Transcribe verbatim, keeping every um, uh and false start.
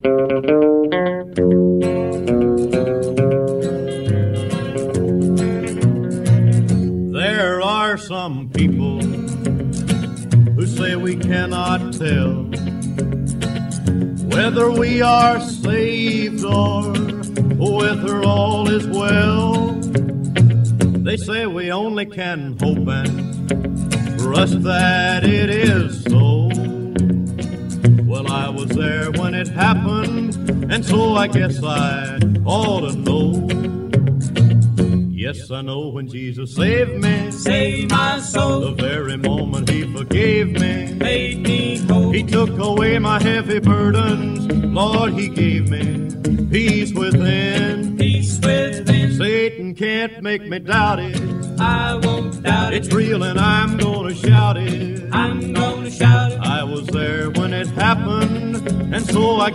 There are some people who say we cannot tell whether we are saved or whether all is well. They say we only can hope and trust that it is so. Well, I was there when it happened, and so I guess I ought to know. Yes, I know when Jesus saved me, Save my soul, the very moment he forgave me, made me whole. he took away my heavy burdens. Lord, he gave me peace within. Peace within, Satan can't make me doubt it. I won't doubt it. It's real and I'm gonna shout it. I'm gonna shout it. I was there when it happened, and so I